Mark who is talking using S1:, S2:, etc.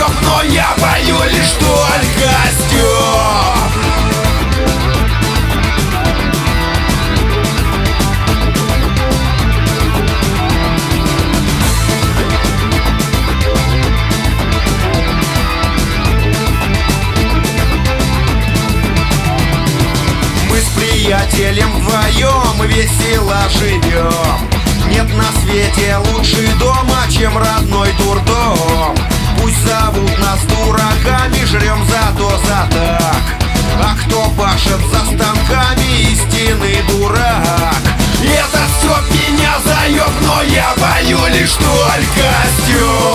S1: заеб, но я пою лишь только стёб. Мы с приятелем вдвоем весело живем. Нет на свете лучше дома, чем родной дурдом. Пусть зовут нас дураками, жрем зато за так. А кто пашет за станками, истинный дурак. Это все меня заеб, но я пою лишь только стёб.